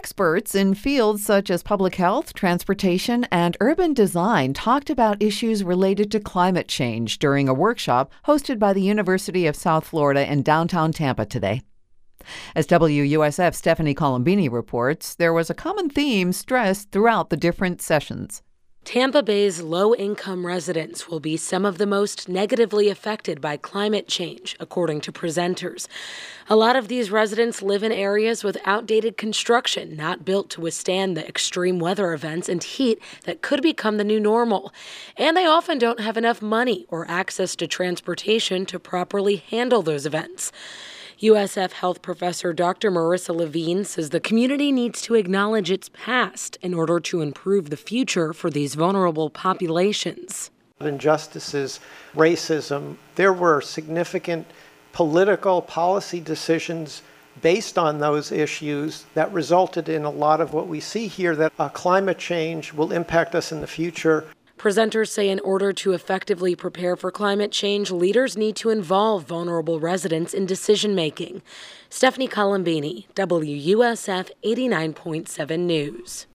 Experts in fields such as public health, transportation, and urban design talked about issues related to climate change during a workshop hosted by the University of South Florida in downtown Tampa today. As WUSF Stephanie Colombini reports, there was a common theme stressed throughout the different sessions. Tampa Bay's low-income residents will be some of the most negatively affected by climate change, according to presenters. A lot of these residents live in areas with outdated construction, not built to withstand the extreme weather events and heat that could become the new normal. And they often don't have enough money or access to transportation to properly handle those events. USF health professor Dr. Marissa Levine says the community needs to acknowledge its past in order to improve the future for these vulnerable populations. Injustices, racism, there were significant political policy decisions based on those issues that resulted in a lot of what we see here, that climate change will impact us in the future. Presenters say in order to effectively prepare for climate change, leaders need to involve vulnerable residents in decision-making. Stephanie Colombini, WUSF 89.7 News.